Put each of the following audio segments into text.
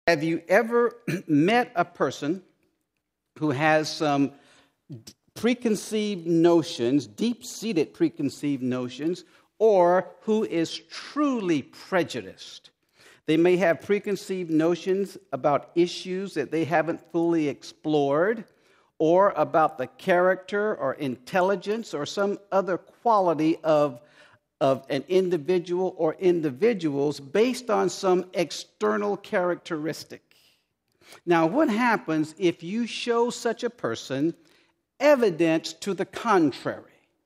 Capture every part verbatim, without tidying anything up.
Have you ever met a person who has some preconceived notions, deep-seated preconceived notions, or who is truly prejudiced? They may have preconceived notions about issues that they haven't fully explored, or about the character or intelligence or some other quality of, of an individual or individuals based on some external characteristic. Now, what happens if you show such a person evidence to the contrary?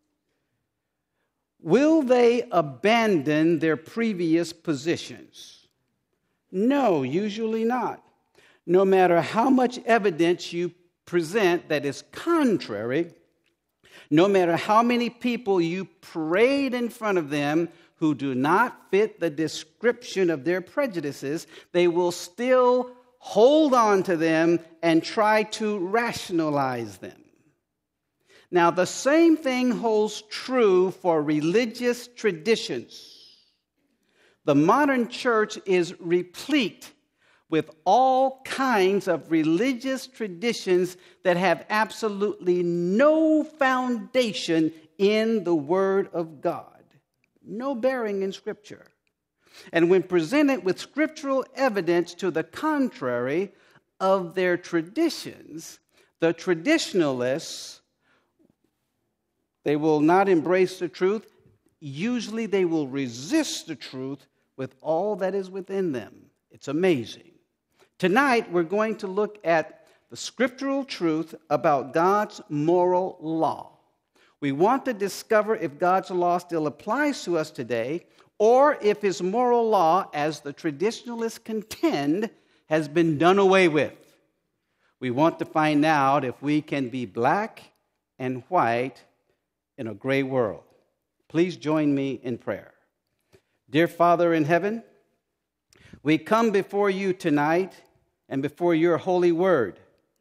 Will they abandon their previous positions? No, usually not. No matter how much evidence you present that is contrary, no matter how many people you parade in front of them who do not fit the description of their prejudices, they will still hold on to them and try to rationalize them. Now, the same thing holds true for religious traditions. The modern church is replete with all kinds of religious traditions that have absolutely no foundation in the Word of God, no bearing in Scripture. And when presented with scriptural evidence to the contrary of their traditions, the traditionalists, they will not embrace the truth. Usually they will resist the truth with all that is within them. It's amazing. Tonight, we're going to look at the scriptural truth about God's moral law. We want to discover if God's law still applies to us today, or if his moral law, as the traditionalists contend, has been done away with. We want to find out if we can be black and white in a gray world. Please join me in prayer. Dear Father in heaven, we come before you tonight and before your holy word.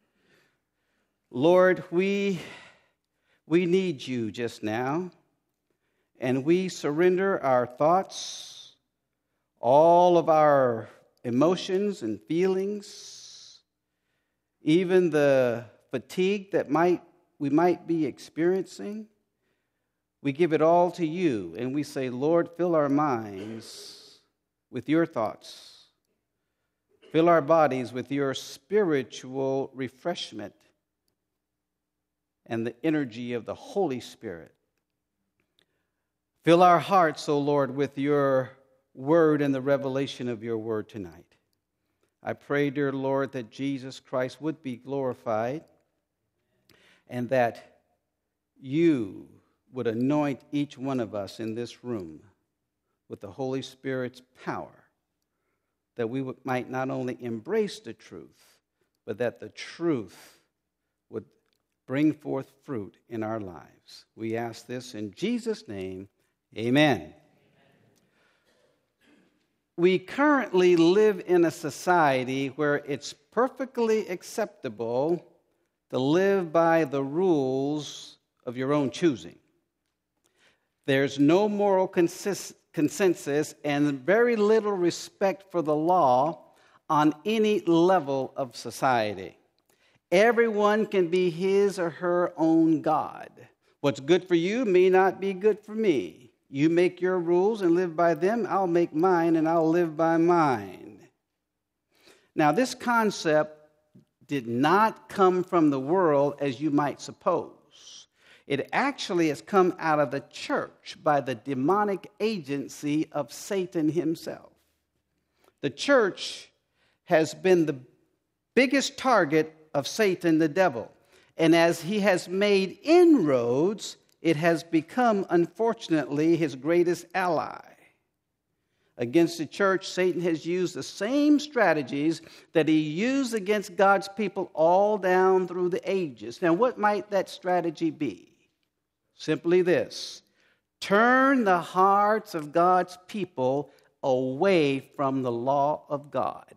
Lord, we, we need you just now, and we surrender our thoughts, all of our emotions and feelings, even the fatigue that might we might be experiencing. We give it all to you, and we say, Lord, fill our minds with your thoughts. Fill our bodies with your spiritual refreshment and the energy of the Holy Spirit. Fill our hearts, O Lord, with your word and the revelation of your word tonight. I pray, dear Lord, that Jesus Christ would be glorified and that you would anoint each one of us in this room with the Holy Spirit's power, that we would, might not only embrace the truth, but that the truth would bring forth fruit in our lives. We ask this in Jesus' name, amen. We currently live in a society where it's perfectly acceptable to live by the rules of your own choosing. There's no moral consist- consensus and very little respect for the law on any level of society. Everyone can be his or her own God. What's good for you may not be good for me. You make your rules and live by them. I'll make mine and I'll live by mine. Now, this concept did not come from the world as you might suppose. It actually has come out of the church by the demonic agency of Satan himself. The church has been the biggest target of Satan, the devil. And as he has made inroads, it has become, unfortunately, his greatest ally. Against the church, Satan has used the same strategies that he used against God's people all down through the ages. Now, what might that strategy be? Simply this: turn the hearts of God's people away from the law of God.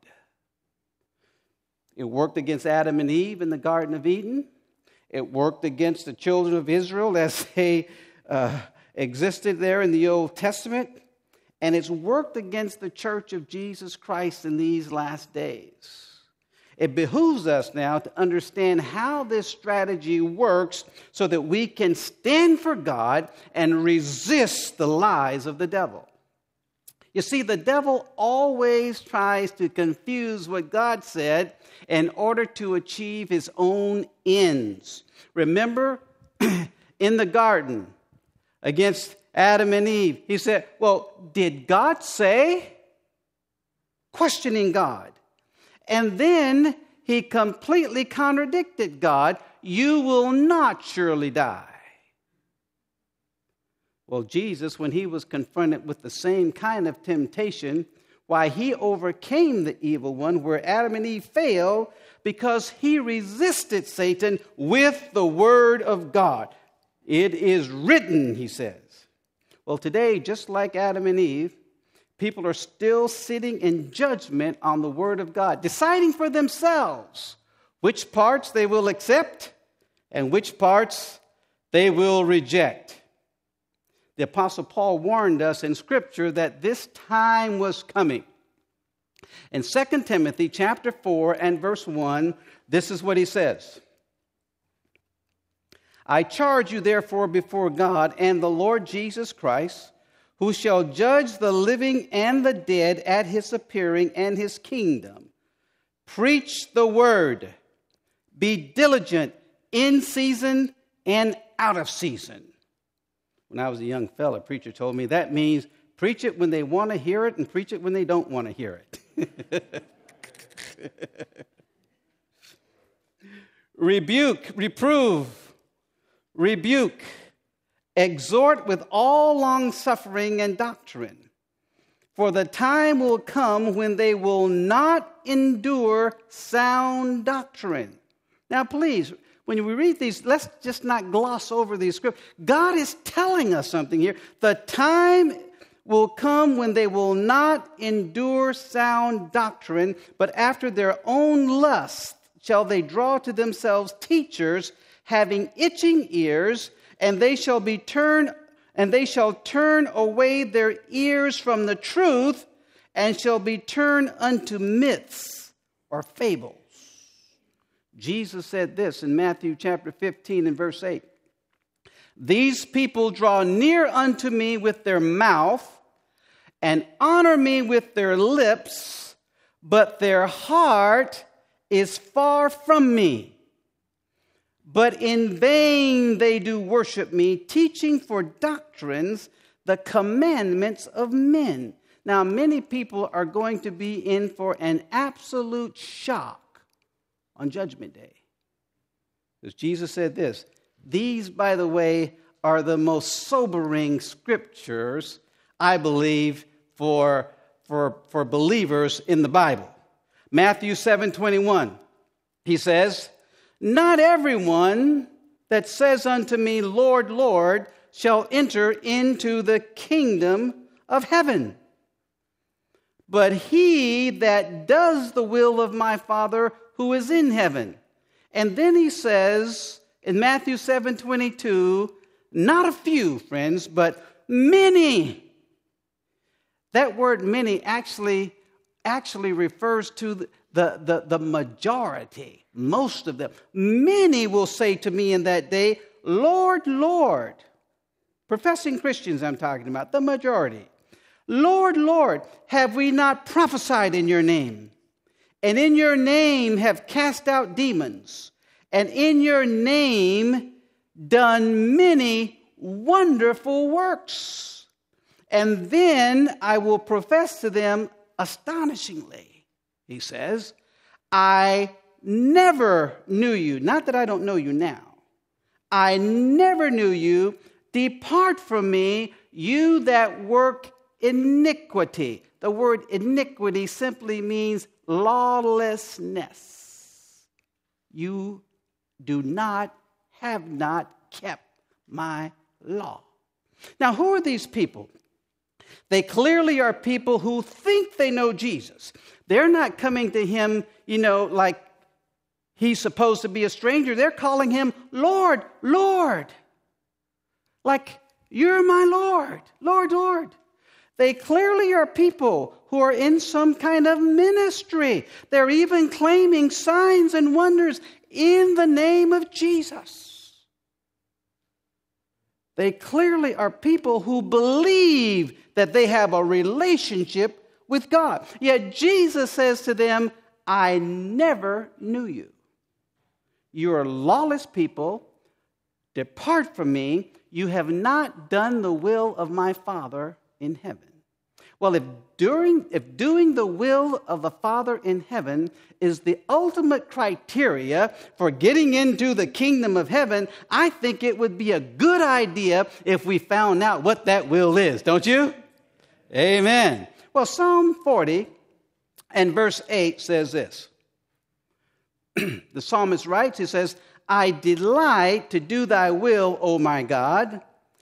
It worked against Adam and Eve in the Garden of Eden. It worked against the children of Israel as they uh, existed there in the Old Testament. and it's worked against the church of Jesus Christ in these last days. It behooves us now to understand how this strategy works so that we can stand for God and resist the lies of the devil. You see, the devil always tries to confuse what God said in order to achieve his own ends. Remember, in the garden, against Adam and Eve, he said, well, did God say? Questioning God. And then he completely contradicted God. You will not surely die. Well, Jesus, when he was confronted with the same kind of temptation, why he overcame the evil one where Adam and Eve failed, because he resisted Satan with the word of God. It is written, he says. Well, today, just like Adam and Eve, people are still sitting in judgment on the word of God, deciding for themselves which parts they will accept and which parts they will reject. The Apostle Paul warned us in Scripture that this time was coming. In Second Timothy chapter four and verse one, this is what he says. I charge you therefore before God and the Lord Jesus Christ, who shall judge the living and the dead at his appearing and his kingdom. Preach the word. Be diligent in season and out of season. When I was a young fella, a preacher told me that means preach it when they want to hear it and preach it when they don't want to hear it. Rebuke, reprove, rebuke, exhort with all long-suffering and doctrine. For the time will come when they will not endure sound doctrine. Now, please, when we read these, let's just not gloss over these scriptures. God is telling us something here. The time will come when they will not endure sound doctrine, but after their own lust shall they draw to themselves teachers having itching ears, and they shall be turned, and they shall turn away their ears from the truth, and shall be turned unto myths or fables. Jesus said this in Matthew chapter fifteen and verse eight. These people draw near unto me with their mouth and honor me with their lips, but their heart is far from me. But in vain they do worship me, teaching for doctrines the commandments of men. Now, many people are going to be in for an absolute shock on Judgment Day. Because Jesus said this, these, by the way, are the most sobering scriptures, I believe, for, for, for believers in the Bible. Matthew seven twenty-one, he says, not everyone that says unto me, Lord, Lord, shall enter into the kingdom of heaven, but he that does the will of my Father who is in heaven. And then he says in Matthew seven twenty-two, not a few, friends, but many. That word many actually, actually refers to the, the, the, the majority, most of them. Many will say to me in that day, Lord, Lord. Professing Christians I'm talking about, the majority. Lord, Lord, have we not prophesied in your name? And in your name have cast out demons, and in your name done many wonderful works. And then I will profess to them astonishingly, he says, I never knew you. Not that I don't know you now. I never knew you. Depart from me, you that work iniquity. The word iniquity simply means lawlessness. You do not, have not kept my law. Now, who are these people? They clearly are people who think they know Jesus. They're not coming to him, you know, like he's supposed to be a stranger. They're calling him Lord, Lord. Like, you're my Lord, Lord, Lord. They clearly are people who are in some kind of ministry. They're even claiming signs and wonders in the name of Jesus. They clearly are people who believe that they have a relationship with God. Yet Jesus says to them, I never knew you. You are lawless people. Depart from me. You have not done the will of my Father in heaven. Well, if during if doing the will of the Father in heaven is the ultimate criteria for getting into the kingdom of heaven, I think it would be a good idea if we found out what that will is, don't you? Amen. Well, Psalm forty and verse eight says this. The psalmist writes, he says, I delight to do thy will, O my God.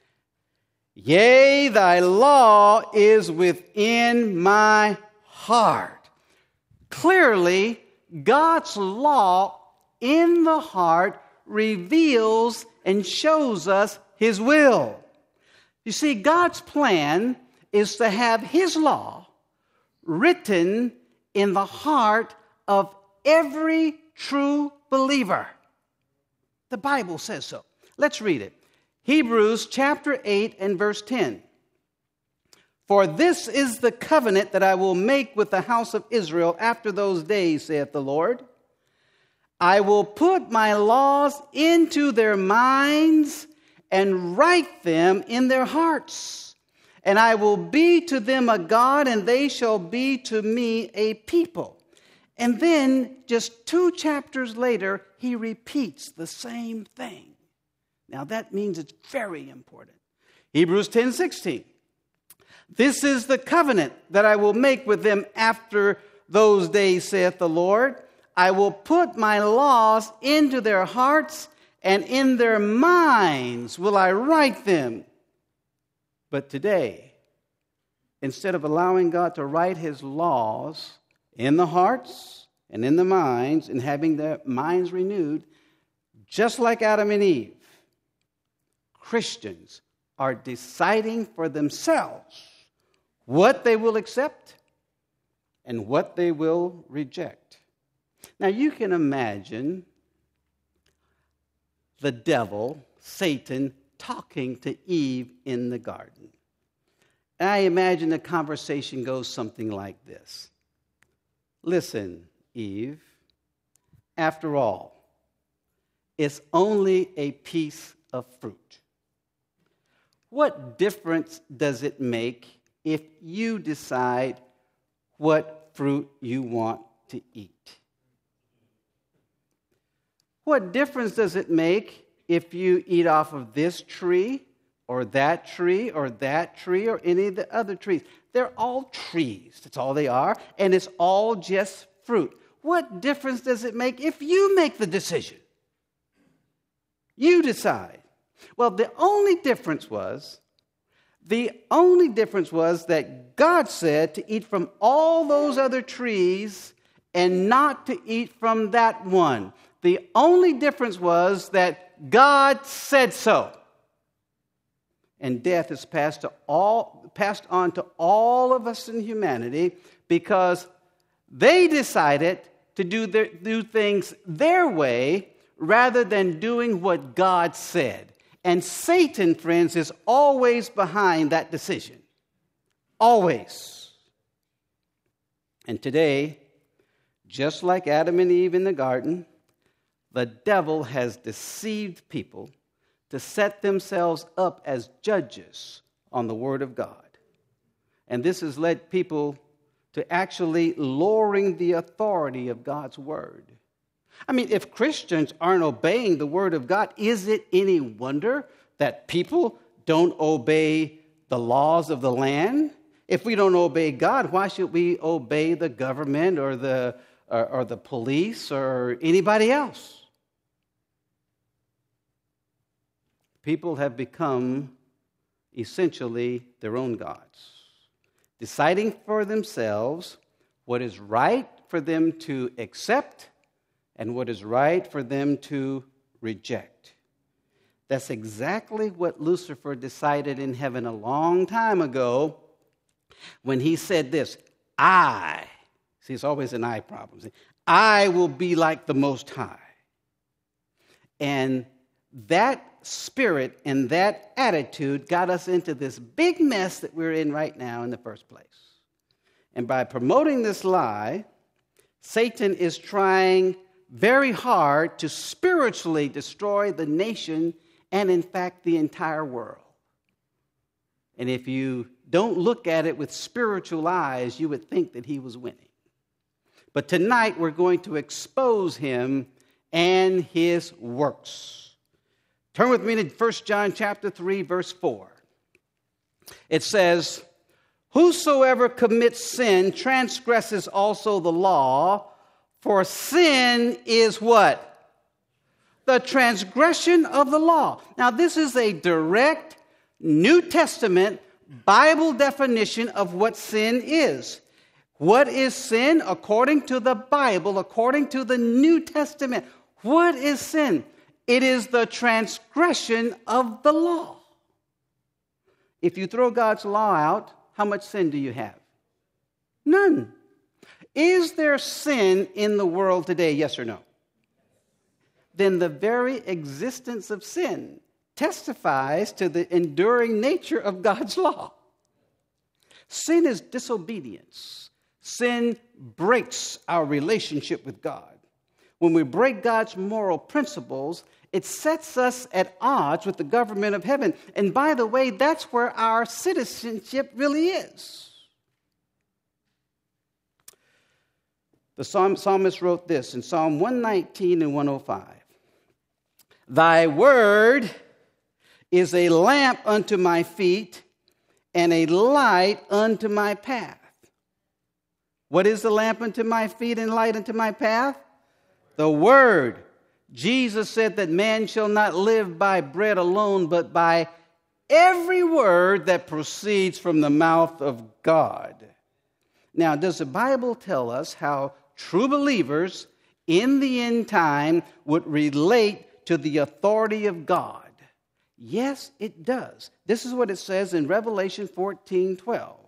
Yea, thy law is within my heart. Clearly, God's law in the heart reveals and shows us his will. You see, God's plan is to have his law written in the heart of every true believer. The Bible says so. Let's read it. Hebrews chapter eight and verse ten. For this is the covenant that I will make with the house of Israel after those days, saith the Lord. I will put my laws into their minds and write them in their hearts. And I will be to them a God, and they shall be to me a people. And then, just two chapters later, he repeats the same thing. Now, that means it's very important. Hebrews ten sixteen. This is the covenant that I will make with them after those days, saith the Lord. I will put my laws into their hearts, and in their minds will I write them. But today, instead of allowing God to write his laws in the hearts and in the minds and having their minds renewed, just like Adam and Eve, Christians are deciding for themselves what they will accept and what they will reject. Now, you can imagine the devil, Satan, talking to Eve in the garden. And I imagine the conversation goes something like this. Listen, Eve, after all, it's only a piece of fruit. What difference does it make if you decide what fruit you want to eat? What difference does it make if you eat off of this tree or that tree or that tree or any of the other trees? They're all trees. That's all they are. And it's all just fruit. What difference does it make if you make the decision? You decide. Well, the only difference was, the only difference was that God said to eat from all those other trees and not to eat from that one. The only difference was that God said so. And death is passed to all, passed on to all of us in humanity because they decided to do, their, do things their way rather than doing what God said. And Satan, friends, is always behind that decision. Always. And today, just like Adam and Eve in the garden, the devil has deceived people to set themselves up as judges on the Word of God. And this has led people to actually lowering the authority of God's Word. I mean, if Christians aren't obeying the Word of God, is it any wonder that people don't obey the laws of the land? If we don't obey God, why should we obey the government or the, or, or the police or anybody else? People have become essentially their own gods, deciding for themselves what is right for them to accept and what is right for them to reject. That's exactly what Lucifer decided in heaven a long time ago when he said this, I, see, it's always an I problem. See, I will be like the Most High. And that spirit and that attitude got us into this big mess that we're in right now in the first place. And by promoting this lie, Satan is trying very hard to spiritually destroy the nation and, in fact, the entire world. And if you don't look at it with spiritual eyes, you would think that he was winning. But tonight we're going to expose him and his works. Turn with me to First John chapter three, verse four. It says, whosoever commits sin transgresses also the law, for sin is what? The transgression of the law. Now, this is a direct New Testament Bible definition of what sin is. What is sin according to the Bible, according to the New Testament? What is sin? It is the transgression of the law. If you throw God's law out, how much sin do you have? None. Is there sin in the world today, yes or no? Then the very existence of sin testifies to the enduring nature of God's law. Sin is disobedience. Sin breaks our relationship with God. When we break God's moral principles, it sets us at odds with the government of heaven. And by the way, that's where our citizenship really is. The psalmist wrote this in Psalm one nineteen and one oh five. Thy word is a lamp unto my feet and a light unto my path. What is the lamp unto my feet and light unto my path? The word. Jesus said that man shall not live by bread alone, but by every word that proceeds from the mouth of God. Now, does the Bible tell us how true believers in the end time would relate to the authority of God? Yes, it does. This is what it says in Revelation fourteen twelve.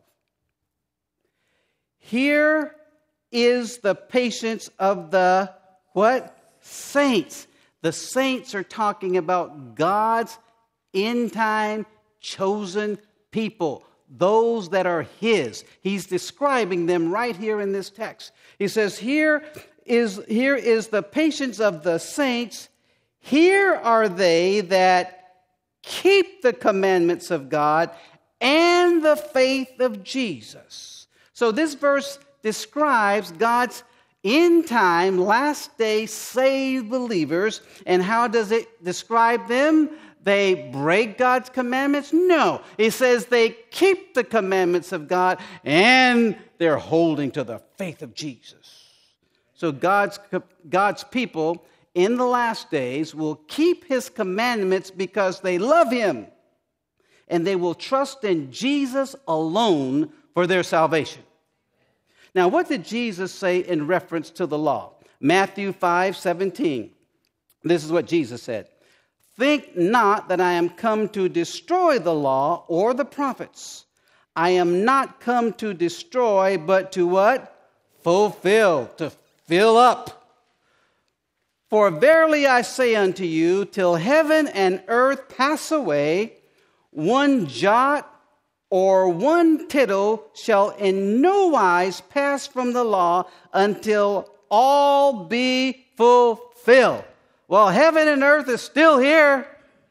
Here is the patience of the what? Saints. The saints are talking about God's end time chosen people, those that are his. He's describing them right here in this text. He says, here is, here is the patience of the saints. Here are they that keep the commandments of God and the faith of Jesus. So this verse describes God's end time, last day saved believers. And how does it describe them? They break God's commandments? No. It says they keep the commandments of God and they're holding to the faith of Jesus. So God's, God's people in the last days will keep his commandments because they love him. And they will trust in Jesus alone for their salvation. Now, what did Jesus say in reference to the law? Matthew five seventeen. This is what Jesus said. Think not that I am come to destroy the law or the prophets. I am not come to destroy, but to what? Fulfill, to fill up. For verily I say unto you, till heaven and earth pass away, one jot or one tittle shall in no wise pass from the law until all be fulfilled. Well, heaven and earth is still here.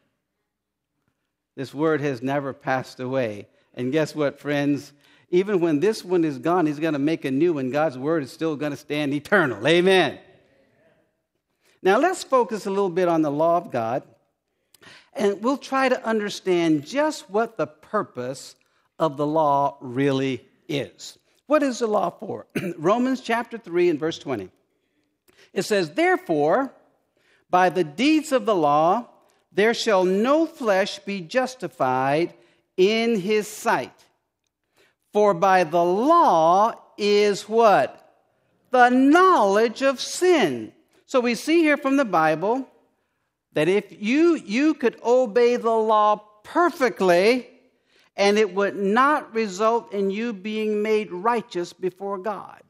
This word has never passed away. And guess what, friends? Even when this one is gone, he's going to make a new one. God's word is still going to stand eternal. Amen. Now, let's focus a little bit on the law of God. And we'll try to understand just what the purpose of the law really is. What is the law for? Romans chapter three and verse twenty. It says, therefore, by the deeds of the law, there shall no flesh be justified in his sight. For by the law is what? The knowledge of sin. So we see here from the Bible that if you, you could obey the law perfectly and it would not result in you being made righteous before God.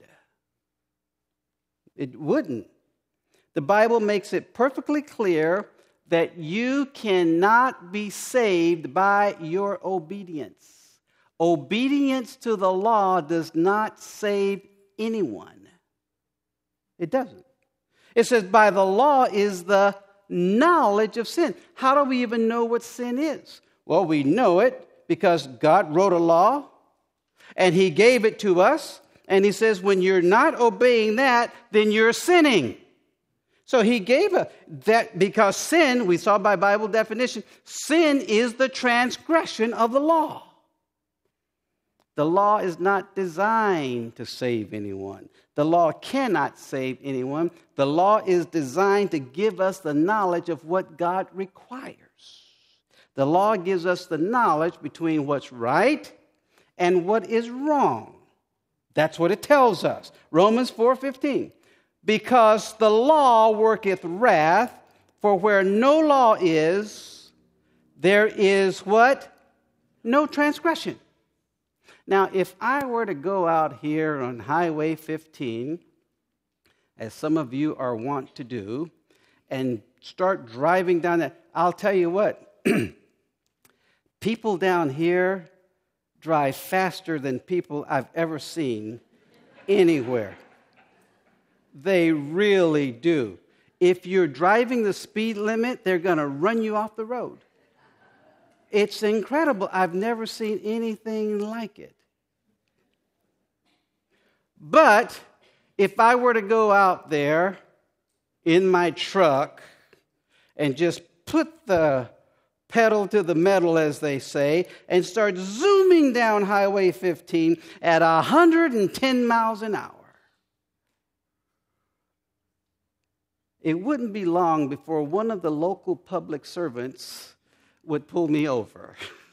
It wouldn't. The Bible makes it perfectly clear that you cannot be saved by your obedience. Obedience to the law does not save anyone. It doesn't. It says by the law is the knowledge of sin. How do we even know what sin is? Well, we know it because God wrote a law and he gave it to us. And he says when you're not obeying that, then you're sinning. So he gave a, that because sin, we saw by Bible definition, sin is the transgression of the law. The law is not designed to save anyone. The law cannot save anyone. The law is designed to give us the knowledge of what God requires. The law gives us the knowledge between what's right and what is wrong. That's what it tells us. Romans four fifteen. Because the law worketh wrath, for where no law is, there is what? No transgression. Now, if I were to go out here on Highway fifteen, as some of you are wont to do, and start driving down that, I'll tell you what, people down here drive faster than people I've ever seen anywhere. They really do. If you're driving the speed limit, they're going to run you off the road. It's incredible. I've never seen anything like it. But if I were to go out there in my truck and just put the pedal to the metal, as they say, and start zooming down Highway fifteen at one hundred ten miles an hour, it wouldn't be long before one of the local public servants would pull me over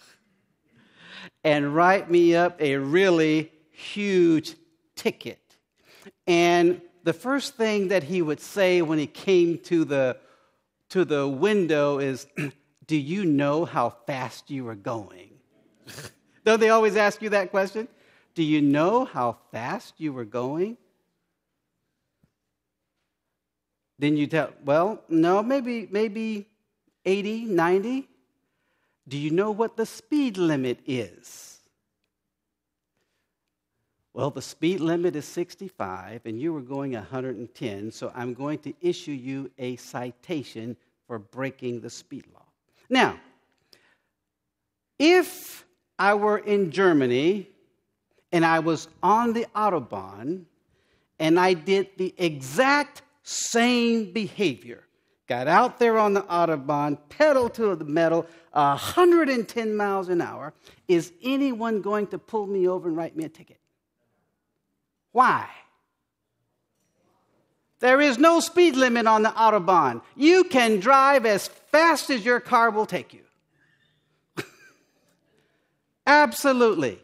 and write me up a really huge ticket. And the first thing that he would say when he came to the to the window is, do you know how fast you are going? Don't they always ask you that question? Do you know how fast you were going? Then you tell, well, no, maybe maybe eighty, ninety. Do you know what the speed limit is? Well, the speed limit is sixty-five, and you were going one hundred ten, so I'm going to issue you a citation for breaking the speed law. Now, if I were in Germany and I was on the Autobahn and I did the exact same behavior, got out there on the Autobahn, pedal to the metal, one hundred ten miles an hour, is anyone going to pull me over and write me a ticket? Why? There is no speed limit on the Autobahn. You can drive as fast as your car will take you. Absolutely.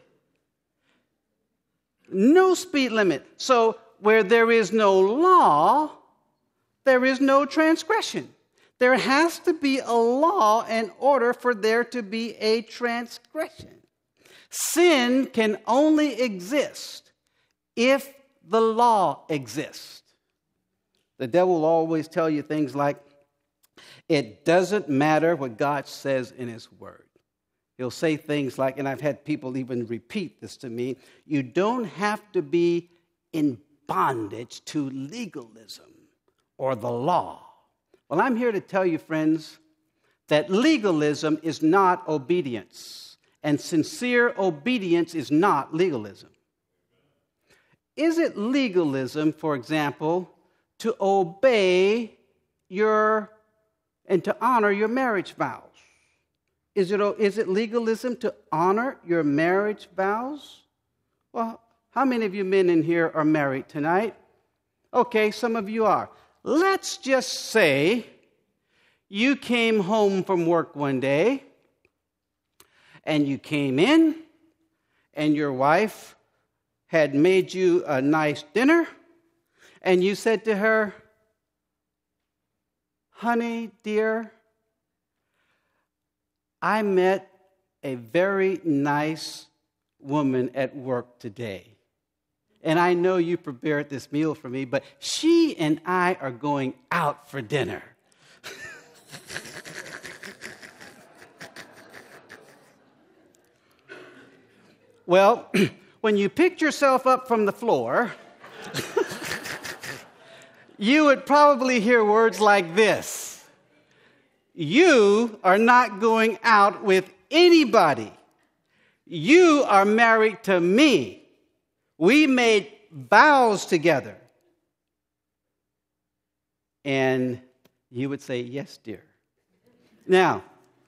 No speed limit. So where there is no law, there is no transgression. There has to be a law in order for there to be a transgression. Sin can only exist if the law exists. The devil will always tell you things like, it doesn't matter what God says in his word. He'll say things like, and I've had people even repeat this to me, you don't have to be in bondage to legalism or the law. Well, I'm here to tell you, friends, that legalism is not obedience, and sincere obedience is not legalism. Is it legalism, for example, to obey your and to honor your marriage vows? Is it, is it legalism to honor your marriage vows? Well, how many of you men in here are married tonight? Okay, some of you are. Let's just say you came home from work one day and you came in and your wife had made you a nice dinner and you said to her, honey, dear, I met a very nice woman at work today. And I know you prepared this meal for me, but she and I are going out for dinner. Well, when you picked yourself up from the floor, you would probably hear words like this: you are not going out with anybody. You are married to me. We made vows together. And you would say, yes, dear. Now,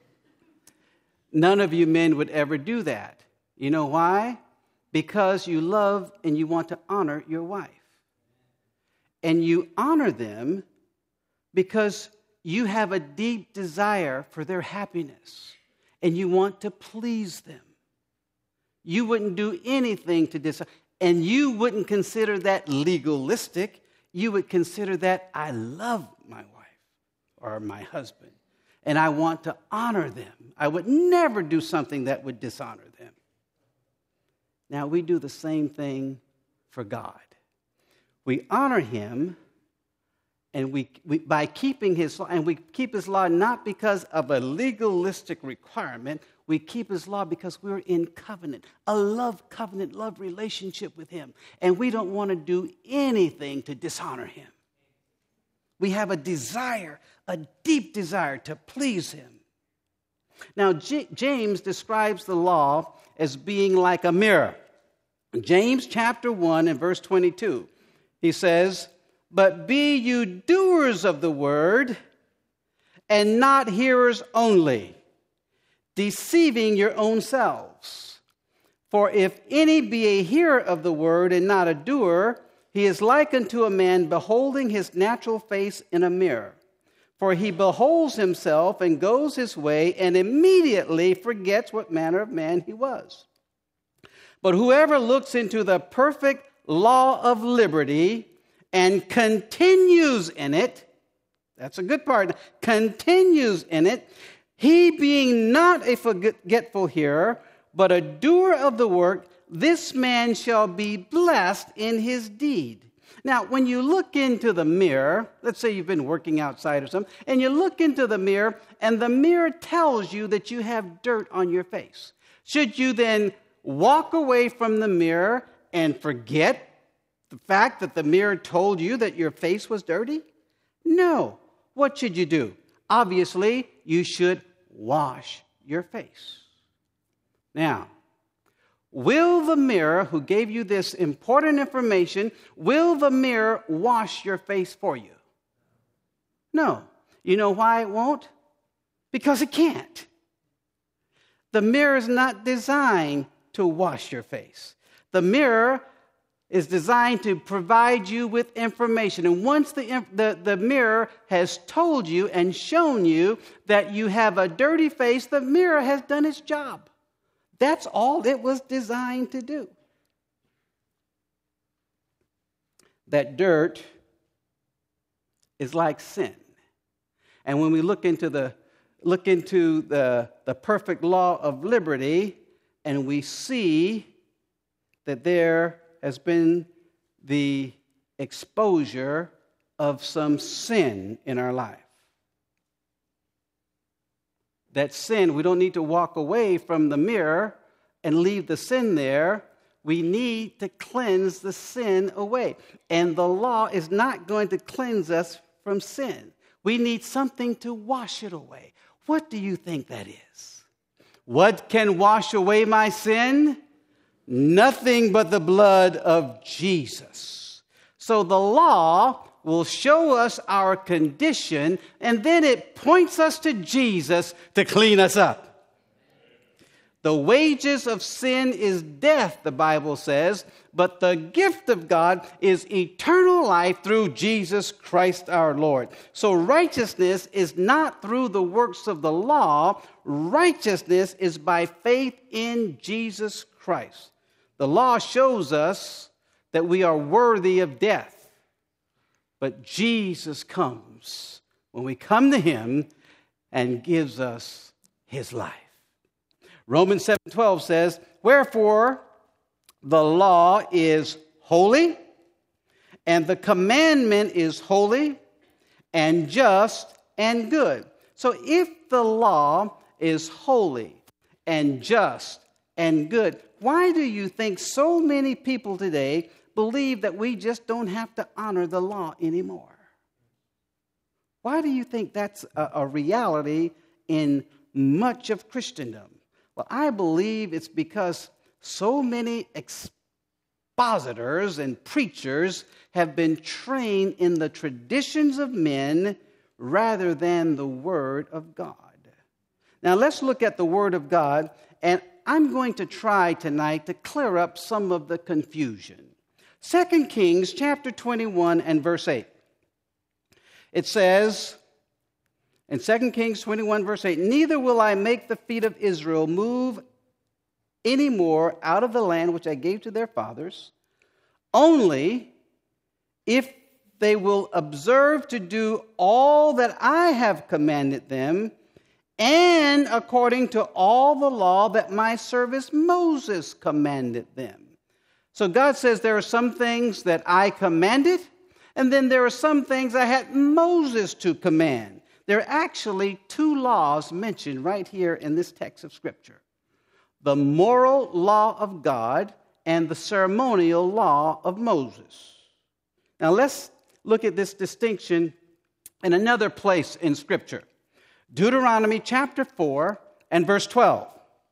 none of you men would ever do that. You know why? Because you love and you want to honor your wife. And you honor them because you have a deep desire for their happiness and you want to please them. You wouldn't do anything to dis, and you wouldn't consider that legalistic. You would consider that I love my wife or my husband, and I want to honor them. I would never do something that would dishonor them. Now, we do the same thing for God. We honor him, and we, we by keeping his law, and we keep his law not because of a legalistic requirement. We keep his law because we're in covenant, a love covenant, love relationship with him. And we don't want to do anything to dishonor him. We have a desire, a deep desire to please him. Now, J- James describes the law as being like a mirror. James chapter one and verse twenty-two, he says, "But be you doers of the word and not hearers only, deceiving your own selves. For if any be a hearer of the word and not a doer, he is like unto a man beholding his natural face in a mirror. For he beholds himself and goes his way and immediately forgets what manner of man he was. But whoever looks into the perfect law of liberty and continues in it," that's a good part, continues in it, "he being not a forgetful hearer, but a doer of the work, this man shall be blessed in his deed." Now, when you look into the mirror, let's say you've been working outside or something, and you look into the mirror, and the mirror tells you that you have dirt on your face. Should you then walk away from the mirror and forget the fact that the mirror told you that your face was dirty? No. What should you do? Obviously, you should wash your face. Now, will the mirror who gave you this important information, will the mirror wash your face for you? No. You know why it won't? Because it can't. The mirror is not designed to wash your face. The mirror is designed to provide you with information. And once the, the, the mirror has told you and shown you that you have a dirty face, the mirror has done its job. That's all it was designed to do. That dirt is like sin. And when we look into the look into the, the perfect law of liberty, and we see that there has been the exposure of some sin in our life. That sin, we don't need to walk away from the mirror and leave the sin there. We need to cleanse the sin away. And the law is not going to cleanse us from sin. We need something to wash it away. What do you think that is? What can wash away my sin? Nothing but the blood of Jesus. So the law will show us our condition, and then it points us to Jesus to clean us up. The wages of sin is death, the Bible says, but the gift of God is eternal life through Jesus Christ our Lord. So righteousness is not through the works of the law. Righteousness is by faith in Jesus Christ. The law shows us that we are worthy of death. But Jesus comes when we come to him and gives us his life. Romans seven twelve says, wherefore the law is holy, and the commandment is holy, and just, and good. So if the law is holy, and just, and good, why do you think so many people today believe that we just don't have to honor the law anymore? Why do you think that's a, a reality in much of Christendom? Well, I believe it's because so many expositors and preachers have been trained in the traditions of men rather than the Word of God. Now, let's look at the Word of God, and I'm going to try tonight to clear up some of the confusion. Second Kings chapter twenty-one and verse eight. It says in Second Kings twenty-one verse eight, neither will I make the feet of Israel move any more out of the land which I gave to their fathers, only if they will observe to do all that I have commanded them, and according to all the law that my servant Moses commanded them. So God says there are some things that I commanded, and then there are some things I had Moses to command. There are actually two laws mentioned right here in this text of Scripture. The moral law of God and the ceremonial law of Moses. Now let's look at this distinction in another place in Scripture. Deuteronomy chapter four and verse twelve.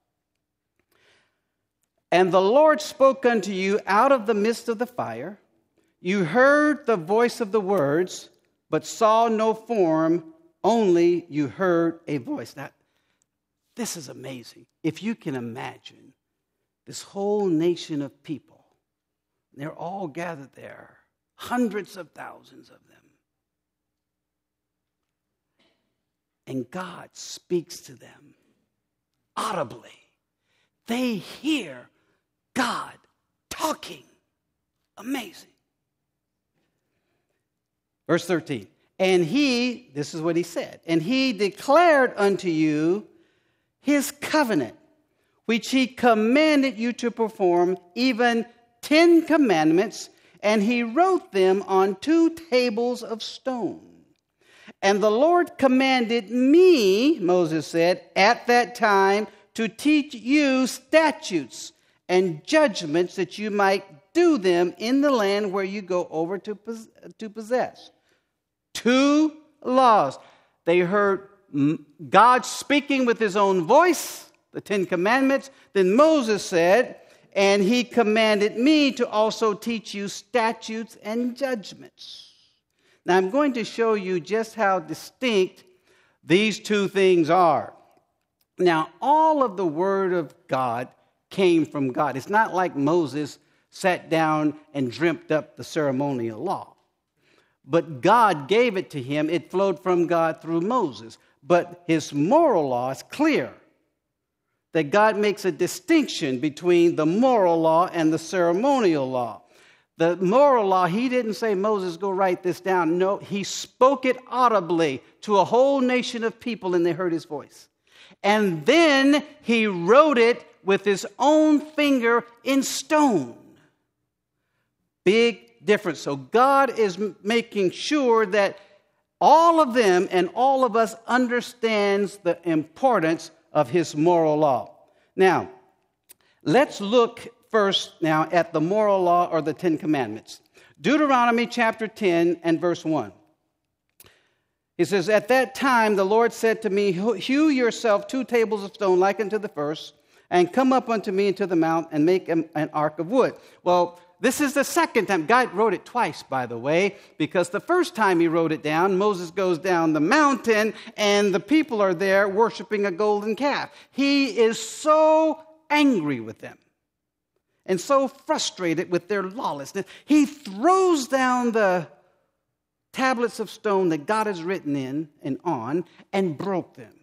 And the Lord spoke unto you out of the midst of the fire. You heard the voice of the words, but saw no form, only you heard a voice. Now, this is amazing. If you can imagine this whole nation of people, they're all gathered there, hundreds of thousands of them. And God speaks to them audibly. They hear God talking. Amazing. Verse thirteen. And he, this is what he said, and he declared unto you his covenant, which he commanded you to perform, even ten commandments, and he wrote them on two tables of stone. And the Lord commanded me, Moses said, at that time to teach you statutes and judgments that you might do them in the land where you go over to, to possess. Two laws. They heard God speaking with his own voice, the Ten Commandments. Then Moses said, and he commanded me to also teach you statutes and judgments. Now, I'm going to show you just how distinct these two things are. Now, all of the Word of God came from God. It's not like Moses sat down and dreamt up the ceremonial law. But God gave it to him. It flowed from God through Moses. But his moral law is clear that God makes a distinction between the moral law and the ceremonial law. The moral law, he didn't say, Moses, go write this down. No, he spoke it audibly to a whole nation of people, and they heard his voice. And then he wrote it with his own finger in stone. Big difference. So God is making sure that all of them and all of us understands the importance of his moral law. Now, let's look first now at the moral law or the Ten Commandments. Deuteronomy chapter ten and verse one. He says, at that time the Lord said to me, hew yourself two tables of stone like unto the first, and come up unto me into the mount and make an ark of wood. Well, this is the second time. God wrote it twice, by the way, because the first time he wrote it down, Moses goes down the mountain and the people are there worshiping a golden calf. He is so angry with them and so frustrated with their lawlessness. He throws down the tablets of stone that God has written in and on and broke them.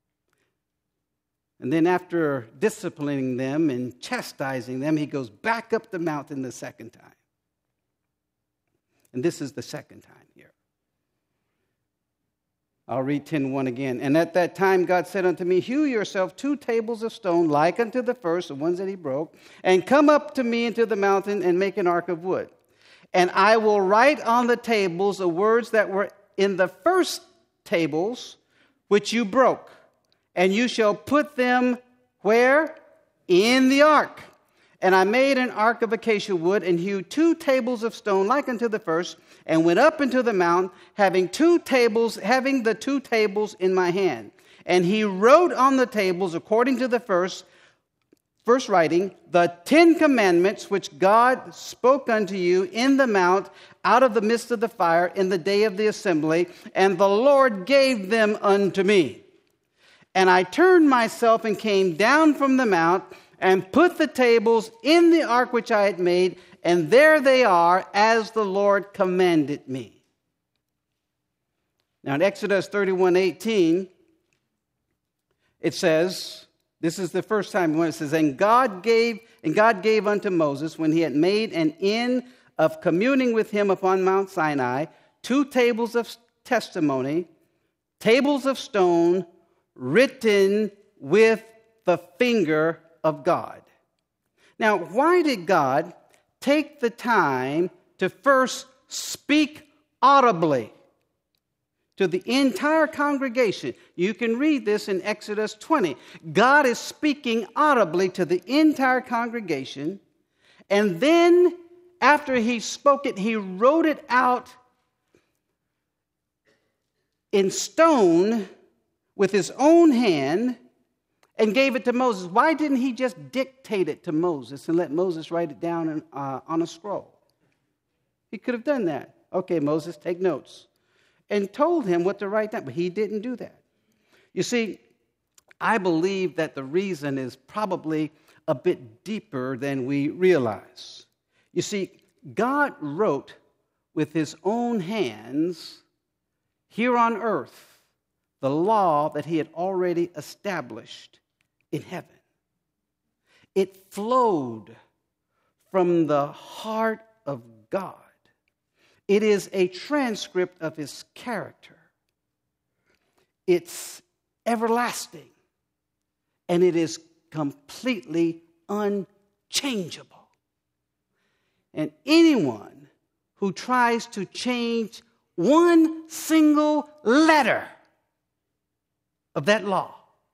And then after disciplining them and chastising them, he goes back up the mountain the second time. And this is the second time here. I'll read ten one again. And at that time God said unto me, hew yourself two tables of stone, like unto the first, the ones that he broke, and come up to me into the mountain and make an ark of wood. And I will write on the tables the words that were in the first tables, which you broke. And you shall put them where? In the ark. And I made an ark of acacia wood and hewed two tables of stone like unto the first, and went up into the mount, having two tables, having the two tables in my hand. And he wrote on the tables, according to the first, first writing, the Ten Commandments which God spoke unto you in the mount, out of the midst of the fire, in the day of the assembly. And the Lord gave them unto me. And I turned myself and came down from the mount, and put the tables in the ark which I had made, and there they are, as the Lord commanded me. Now in Exodus thirty-one eighteen, it says, this is the first time when it says, and God gave, and God gave unto Moses, when he had made an end of communing with him upon Mount Sinai, two tables of testimony, tables of stone, written with the finger of God. Now, why did God take the time to first speak audibly to the entire congregation? You can read this in Exodus twenty. God is speaking audibly to the entire congregation, and then after he spoke it, he wrote it out in stone with his own hand and gave it to Moses. Why didn't he just dictate it to Moses and let Moses write it down in, uh, on a scroll? He could have done that. Okay, Moses, take notes. And told him what to write down, but he didn't do that. You see, I believe that the reason is probably a bit deeper than we realize. You see, God wrote with his own hands here on earth the law that he had already established in heaven. It flowed from the heart of God. It is a transcript of his character. It's everlasting, and it is completely unchangeable. And anyone who tries to change one single letter of that law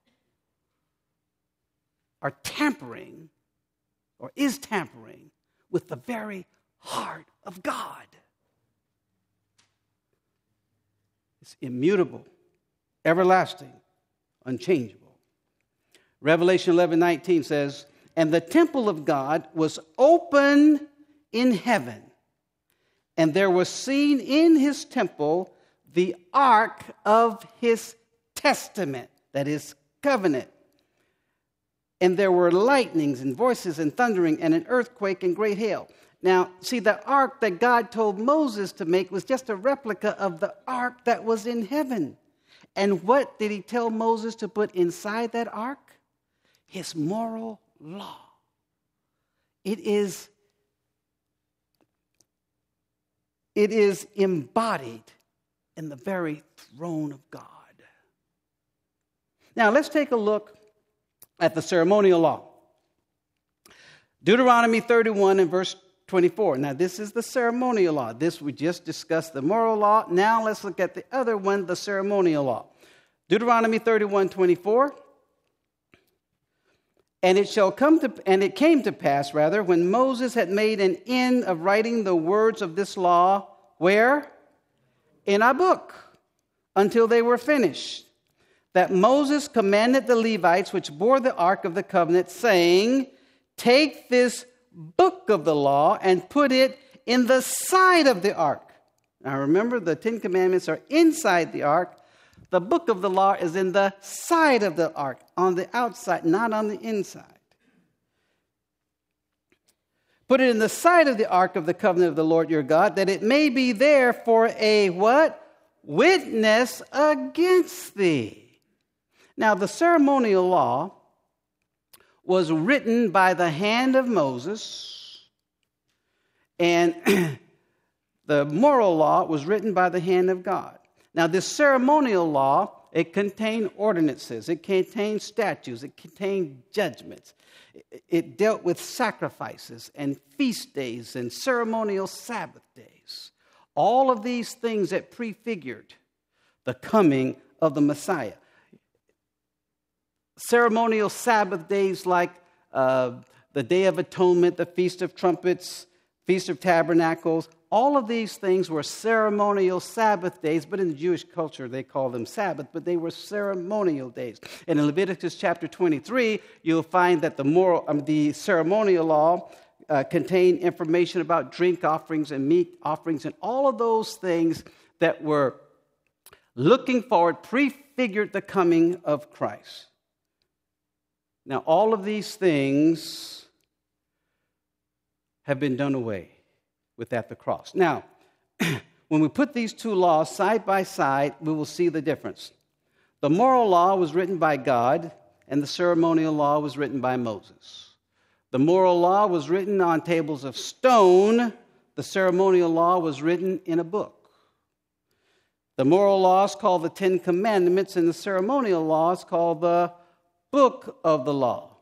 are tampering or is tampering with the very heart of God. It's immutable, everlasting, unchangeable. Revelation eleven nineteen says, and the temple of God was open in heaven, and there was seen in his temple the ark of his testament, that is, covenant. And there were lightnings and voices and thundering and an earthquake and great hail. Now, see, the ark that God told Moses to make was just a replica of the ark that was in heaven. And what did he tell Moses to put inside that ark? His moral law. It is, it is embodied in the very throne of God. Now, let's take a look at the ceremonial law. Deuteronomy thirty-one and verse twenty-four. Now, this is the ceremonial law. This, we just discussed the moral law. Now, let's look at the other one, the ceremonial law. Deuteronomy thirty-one twenty-four. And it shall come to, and it came to pass, rather, when Moses had made an end of writing the words of this law, where? In a book, until they were finished, that Moses commanded the Levites which bore the ark of the covenant, saying, take this book of the law and put it in the side of the ark. Now remember, the Ten Commandments are inside the ark. The book of the law is in the side of the ark, on the outside, not on the inside. Put it in the side of the ark of the covenant of the Lord your God, that it may be there for a what? Witness against thee. Now, the ceremonial law was written by the hand of Moses, and the moral law was written by the hand of God. Now, this ceremonial law, it contained ordinances, it contained statutes, it contained judgments. It dealt with sacrifices and feast days and ceremonial Sabbath days. All of these things that prefigured the coming of the Messiah. Ceremonial Sabbath days like uh, the Day of Atonement, the Feast of Trumpets, Feast of Tabernacles, all of these things were ceremonial Sabbath days, but in the Jewish culture they call them Sabbath, but they were ceremonial days. And in Leviticus chapter twenty-three, you'll find that the moral, um, the ceremonial law uh, contained information about drink offerings and meat offerings and all of those things that were looking forward, prefigured the coming of Christ. Now, all of these things have been done away with at the cross. Now, when we put these two laws side by side, we will see the difference. The moral law was written by God, and the ceremonial law was written by Moses. The moral law was written on tables of stone. The ceremonial law was written in a book. The moral law is called the Ten Commandments, and the ceremonial law is called the Book of the Law.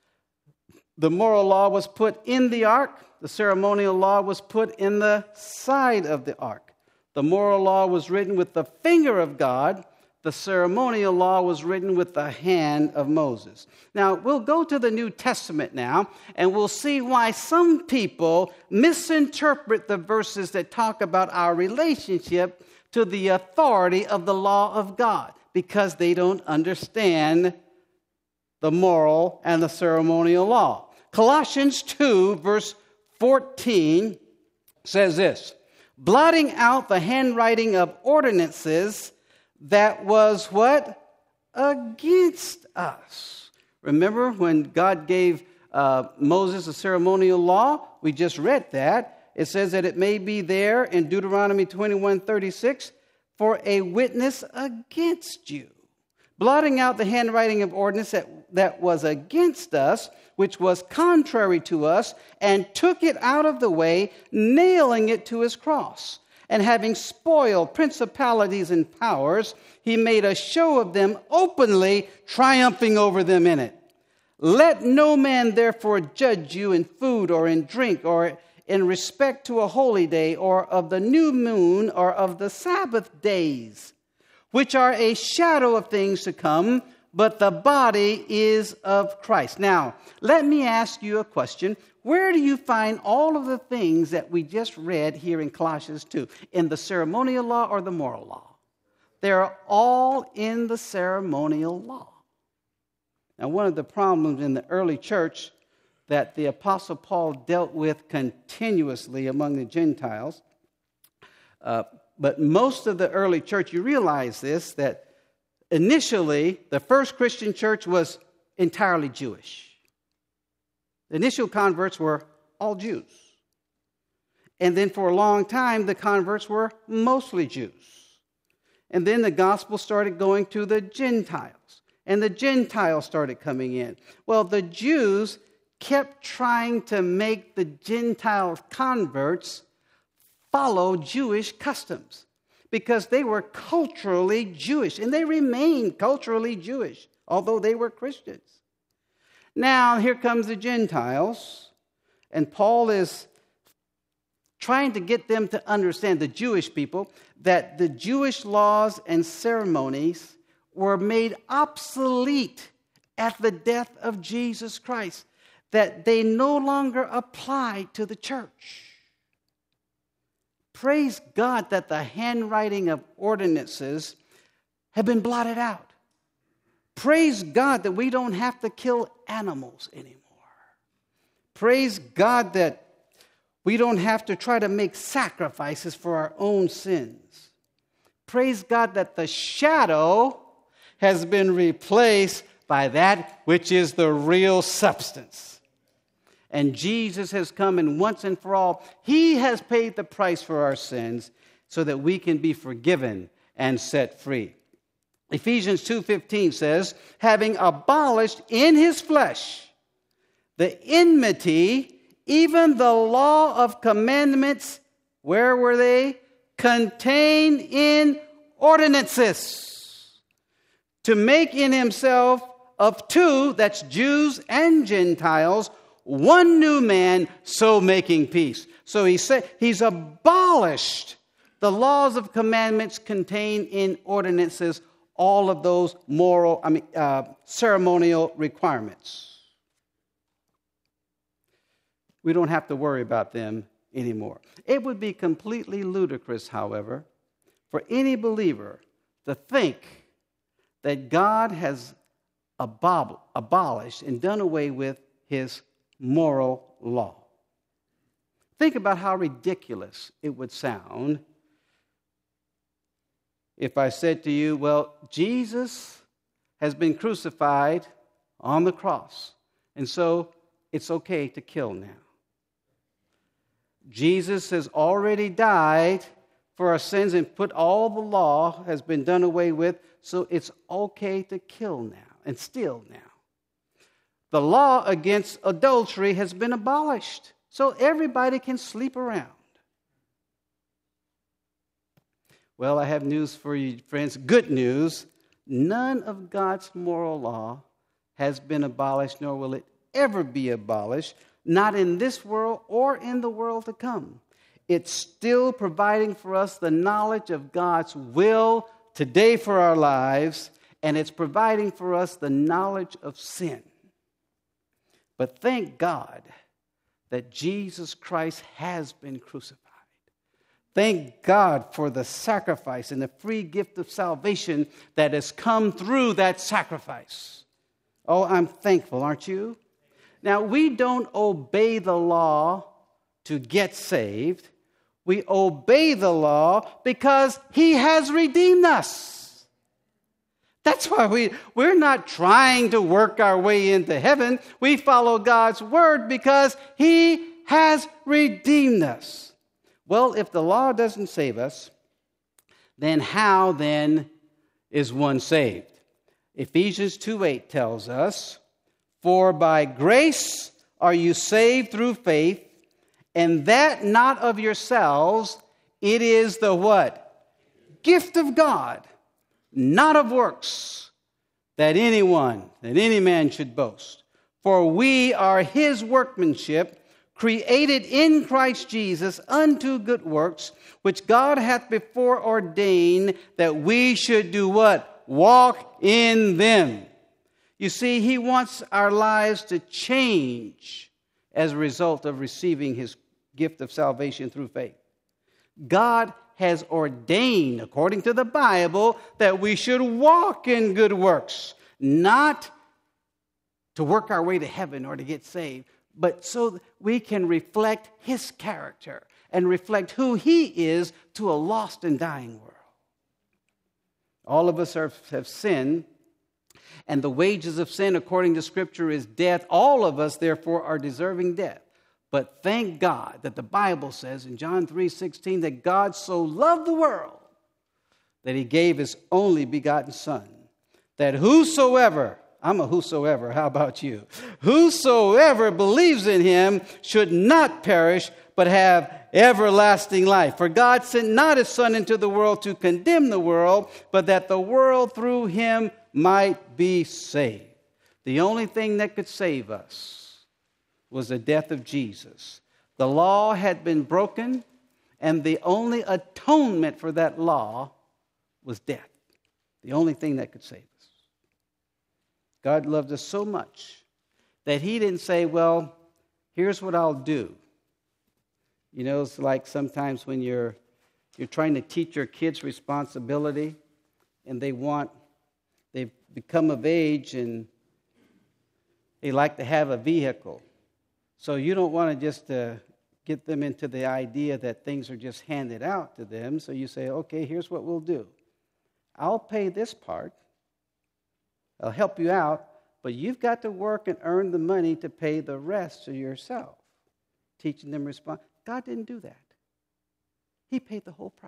The moral law was put in the ark. The ceremonial law was put in the side of the ark. The moral law was written with the finger of God. The ceremonial law was written with the hand of Moses. Now, we'll go to the New Testament now, and we'll see why some people misinterpret the verses that talk about our relationship to the authority of the law of God, because they don't understand the moral and the ceremonial law. Colossians two, verse fourteen says this, blotting out the handwriting of ordinances that was what? Against us. Remember when God gave uh, Moses a ceremonial law? We just read that. It says that it may be there in Deuteronomy twenty-one thirty-six for a witness against you. Blotting out the handwriting of ordinance that, that was against us, which was contrary to us, and took it out of the way, nailing it to his cross. And having spoiled principalities and powers, he made a show of them openly, triumphing over them in it. Let no man therefore judge you in food or in drink or in respect to a holy day or of the new moon or of the Sabbath days, which are a shadow of things to come, but the body is of Christ. Now, let me ask you a question. Where do you find all of the things that we just read here in Colossians two? In the ceremonial law or the moral law? They're all in the ceremonial law. Now, one of the problems in the early church that the Apostle Paul dealt with continuously among the Gentiles, uh, but most of the early church, you realize this, that initially the first Christian church was entirely Jewish. The initial converts were all Jews. And then for a long time, the converts were mostly Jews. And then the gospel started going to the Gentiles. And the Gentiles started coming in. Well, the Jews kept trying to make the Gentile converts follow Jewish customs because they were culturally Jewish. And they remained culturally Jewish, although they were Christians. Now, here comes the Gentiles, and Paul is trying to get them to understand, the Jewish people, that the Jewish laws and ceremonies were made obsolete at the death of Jesus Christ, that they no longer apply to the church. Praise God that the handwriting of ordinances have been blotted out. Praise God that we don't have to kill animals anymore. Praise God that we don't have to try to make sacrifices for our own sins. Praise God that the shadow has been replaced by that which is the real substance. And Jesus has come, and once and for all, he has paid the price for our sins so that we can be forgiven and set free. Ephesians two fifteen says, having abolished in his flesh the enmity, even the law of commandments, where were they? Contained in ordinances, to make in himself of two, that's Jews and Gentiles, one new man, so making peace. So he said he's abolished the laws of commandments contained in ordinances, all of those moral, I mean, uh, ceremonial requirements. We don't have to worry about them anymore. It would be completely ludicrous, however, for any believer to think that God has abol- abolished and done away with his moral law. Think about how ridiculous it would sound if I said to you, well, Jesus has been crucified on the cross, and so it's okay to kill now. Jesus has already died for our sins and put all the law has been done away with, so it's okay to kill now and steal now. The law against adultery has been abolished, so everybody can sleep around. Well, I have news for you, friends. Good news. None of God's moral law has been abolished, nor will it ever be abolished, not in this world or in the world to come. It's still providing for us the knowledge of God's will today for our lives, and it's providing for us the knowledge of sin. But thank God that Jesus Christ has been crucified. Thank God for the sacrifice and the free gift of salvation that has come through that sacrifice. Oh, I'm thankful, aren't you? Now, we don't obey the law to get saved. We obey the law because he has redeemed us. That's why we, we're not trying to work our way into heaven. We follow God's word because he has redeemed us. Well, if the law doesn't save us, then how then is one saved? Ephesians two eight tells us, for by grace are you saved through faith, and that not of yourselves, it is the what? Gift of God, not of works, that anyone, that any man should boast. For we are his workmanship, created in Christ Jesus unto good works, which God hath before ordained that we should do what? Walk in them. You see, he wants our lives to change as a result of receiving his gift of salvation through faith. God has ordained, according to the Bible, that we should walk in good works, not to work our way to heaven or to get saved, but so we can reflect his character and reflect who he is to a lost and dying world. All of us are, have sinned, and the wages of sin, according to Scripture, is death. All of us, therefore, are deserving death. But thank God that the Bible says in John three sixteen that God so loved the world that he gave his only begotten Son, that whosoever, I'm a whosoever, how about you? Whosoever believes in him should not perish, but have everlasting life. For God sent not his Son into the world to condemn the world, but that the world through him might be saved. The only thing that could save us was the death of Jesus. The law had been broken, and the only atonement for that law was death. The only thing that could save us. God loved us so much that he didn't say, well, here's what I'll do. You know, it's like sometimes when you're you're trying to teach your kids responsibility and they want, they've become of age and they like to have a vehicle. So you don't want to just uh, get them into the idea that things are just handed out to them. So you say, okay, here's what we'll do. I'll pay this part. I'll help you out, but you've got to work and earn the money to pay the rest of yourself. Teaching them response. God didn't do that. He paid the whole price.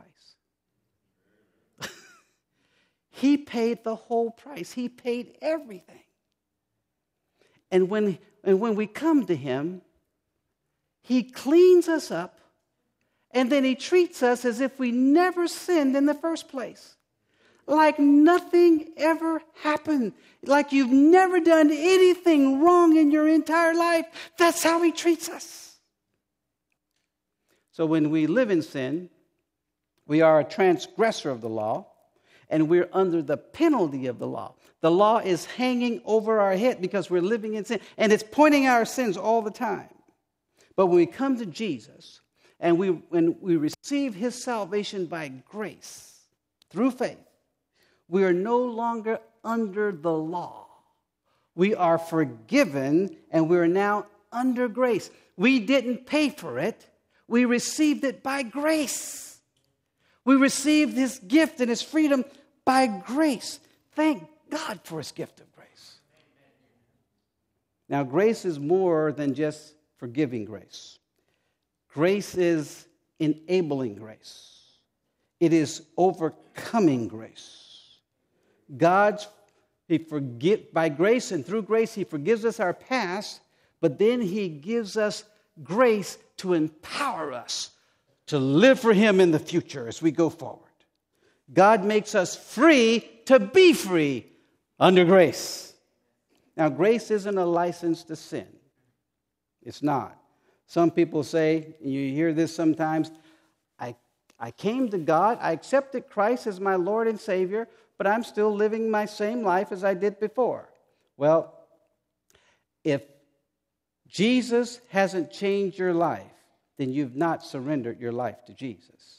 He paid the whole price. He paid everything. And when, and when we come to him, he cleans us up, and then he treats us as if we never sinned in the first place. like nothing ever happened, like you've never done anything wrong in your entire life. That's how he treats us. So when we live in sin, we are a transgressor of the law, and we're under the penalty of the law. The law is hanging over our head because we're living in sin, and it's pointing out our sins all the time. But when we come to Jesus, and we when we receive his salvation by grace, through faith, we are no longer under the law. We are forgiven, and we are now under grace. We didn't pay for it. We received it by grace. We received his gift and his freedom by grace. Thank God for his gift of grace. Now, grace is more than just forgiving grace. Grace is enabling grace. It is overcoming grace. God's, he forgive, by grace and through grace, he forgives us our past, but then he gives us grace to empower us to live for him in the future as we go forward. God makes us free to be free under grace. Now, grace isn't a license to sin. It's not. Some people say, and you hear this sometimes, I, I came to God, I accepted Christ as my Lord and Savior, but I'm still living my same life as I did before. Well, if Jesus hasn't changed your life, then you've not surrendered your life to Jesus.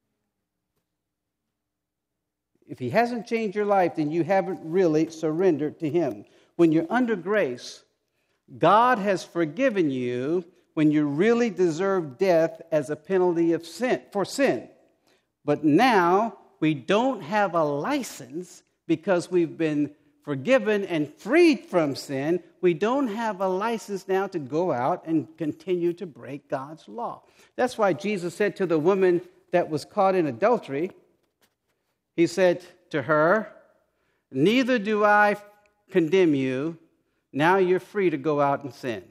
If he hasn't changed your life, then you haven't really surrendered to him. When you're under grace, God has forgiven you when you really deserve death as a penalty of sin for sin. But now we don't have a license because we've been forgiven and freed from sin. We don't have a license now to go out and continue to break God's law. That's why Jesus said to the woman that was caught in adultery, he said to her, "Neither do I condemn you. Now you're free to go out and sin."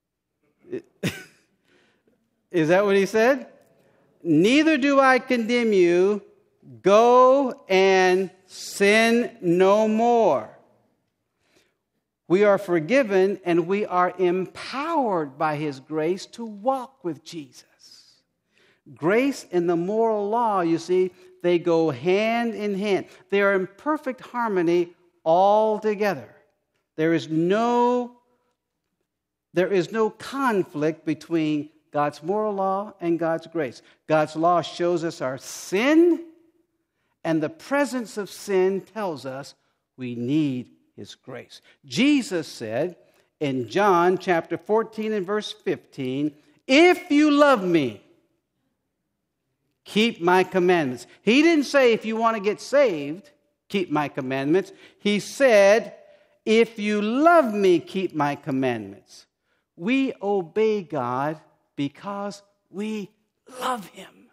Is that what he said? "Neither do I condemn you. Go and sin no more." We are forgiven and we are empowered by his grace to walk with Jesus. Grace and the moral law, you see, they go hand in hand. They are in perfect harmony all together. There is no, there is no conflict between God's moral law and God's grace. God's law shows us our sin, and the presence of sin tells us we need his grace. Jesus said in John chapter fourteen and verse fifteen, "If you love me, keep my commandments." He didn't say if you want to get saved, keep my commandments. He said, if you love me, keep my commandments. We obey God because we love him.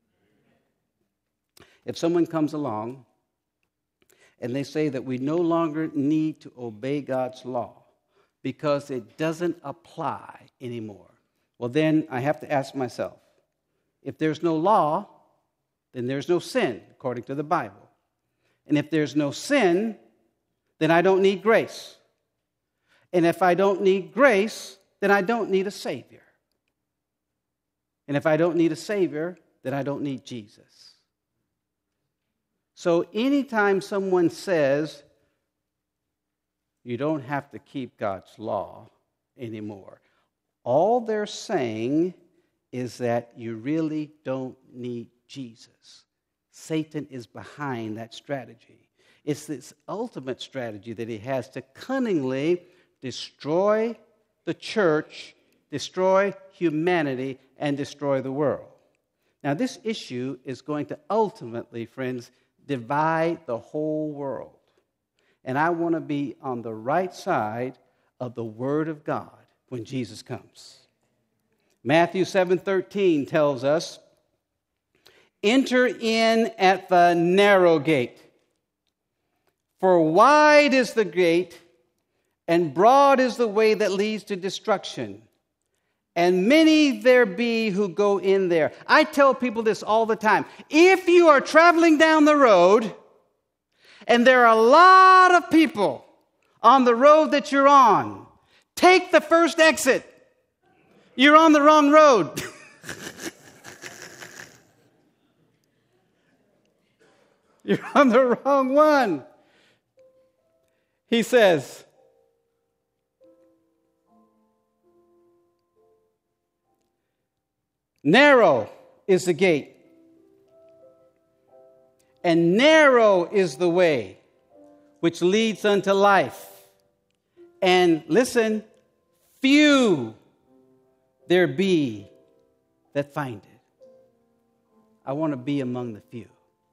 If someone comes along and they say that we no longer need to obey God's law because it doesn't apply anymore, well, then I have to ask myself, if there's no law, then there's no sin, according to the Bible. And if there's no sin, then I don't need grace. And if I don't need grace, then I don't need a Savior. And if I don't need a Savior, then I don't need Jesus. So anytime someone says, you don't have to keep God's law anymore, all they're saying is that you really don't need Jesus. Satan is behind that strategy. It's this ultimate strategy that he has to cunningly destroy the church, destroy humanity, and destroy the world. Now, this issue is going to ultimately, friends, divide the whole world. And I want to be on the right side of the Word of God when Jesus comes. Matthew seven thirteen tells us, "Enter in at the narrow gate. For wide is the gate, and broad is the way that leads to destruction. And many there be who go in there." I tell people this all the time. If you are traveling down the road And there are a lot of people on the road that you're on. Take the first exit. You're on the wrong road. You're on the wrong one. He says, narrow is the gate, and narrow is the way which leads unto life. And listen, few there be that find it. I want to be among the few.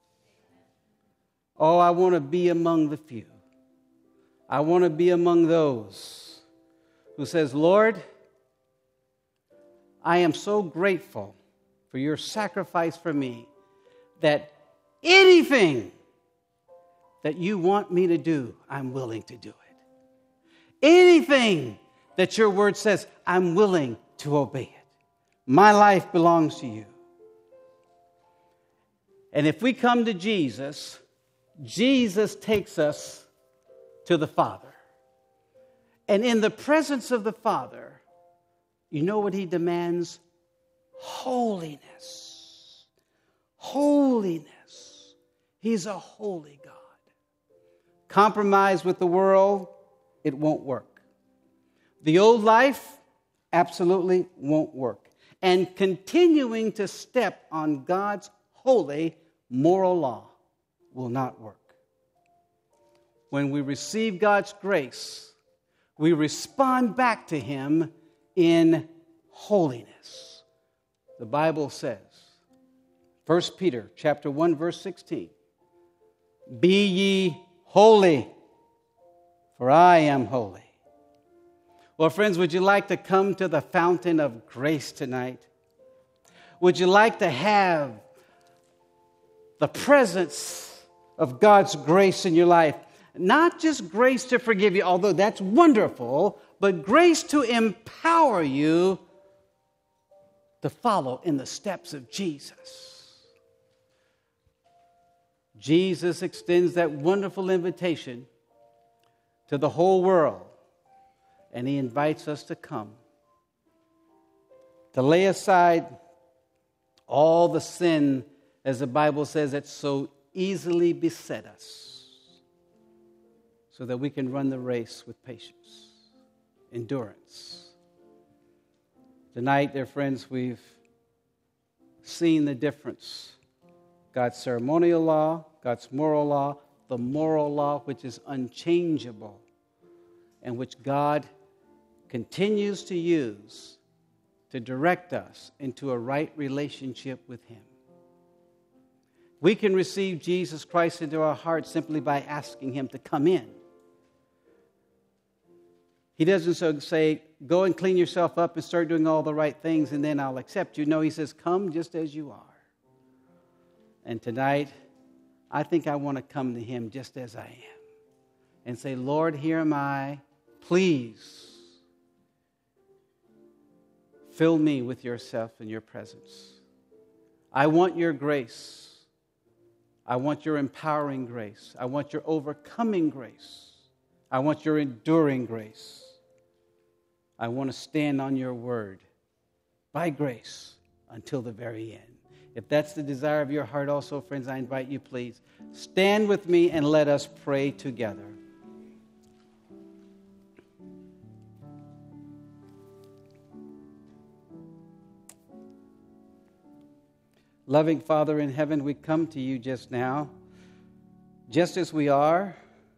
Oh, I want to be among the few. I want to be among those who says, Lord, I am so grateful for your sacrifice for me that anything that you want me to do, I'm willing to do it. Anything that your word says, I'm willing to obey it. My life belongs to you. And if we come to Jesus, Jesus takes us to the Father. And in the presence of the Father, you know what he demands? Holiness. Holiness. He's a holy God. Compromise with the world, it won't work. The old life absolutely won't work. And continuing to step on God's holy moral law will not work. When we receive God's grace, we respond back to him in holiness. The Bible says, First Peter chapter one, verse sixteen, be ye holy, for I am holy. Well, friends, would you like to come to the fountain of grace tonight? Would you like to have the presence of God's grace in your life? Not just grace to forgive you, although that's wonderful, but grace to empower you to follow in the steps of Jesus. Jesus extends that wonderful invitation to the whole world, and he invites us to come, to lay aside all the sin, as the Bible says, that so easily beset us, so that we can run the race with patience, endurance. Tonight, dear friends, we've seen the difference. God's ceremonial law, God's moral law, the moral law which is unchangeable and which God continues to use to direct us into a right relationship with him. We can receive Jesus Christ into our hearts simply by asking him to come in. He doesn't so say, go and clean yourself up and start doing all the right things and then I'll accept you. No, he says, come just as you are. And tonight, I think I want to come to him just as I am and say, Lord, here am I. Please fill me with yourself and your presence. I want your grace. I want your empowering grace. I want your overcoming grace. I want your enduring grace. I want to stand on your word by grace until the very end. If that's the desire of your heart also, friends, I invite you, please, stand with me and let us pray together. Loving Father in heaven, we come to you just now, just as we are.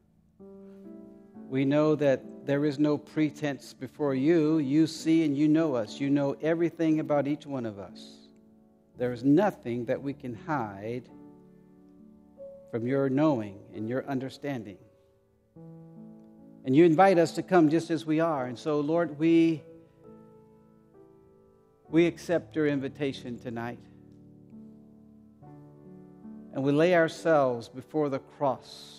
We know that there is no pretense before you. You see and you know us. You know everything about each one of us. There is nothing that we can hide from your knowing and your understanding. And you invite us to come just as we are. And so, Lord, we, we accept your invitation tonight. And we lay ourselves before the cross.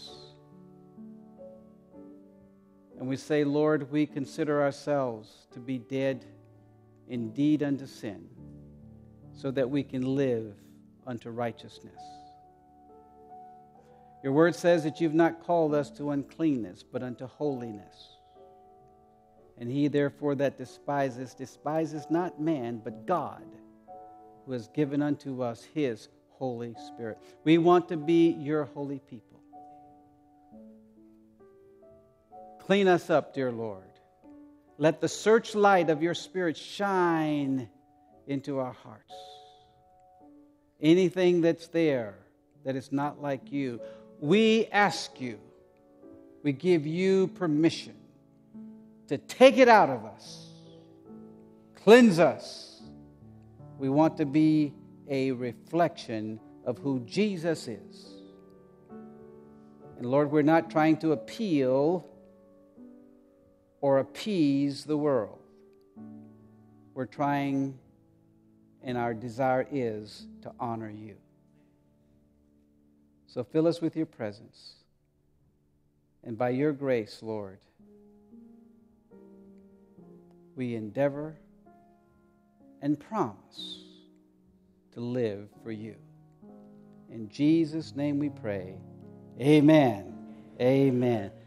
And we say, Lord, we consider ourselves to be dead indeed unto sin, so that we can live unto righteousness. Your word says that you've not called us to uncleanness, but unto holiness. And he, therefore, that despises, despises not man, but God, who has given unto us his Holy Spirit. We want to be your holy people. Clean us up, dear Lord. Let the searchlight of your Spirit shine into our hearts. Anything that's there that is not like you, we ask you, we give you permission to take it out of us. Cleanse us. We want to be a reflection of who Jesus is. And Lord, we're not trying to appeal or appease the world. We're trying, and our desire is to honor you. So fill us with your presence. And by your grace, Lord, we endeavor and promise to live for you. In Jesus' name we pray. Amen. Amen.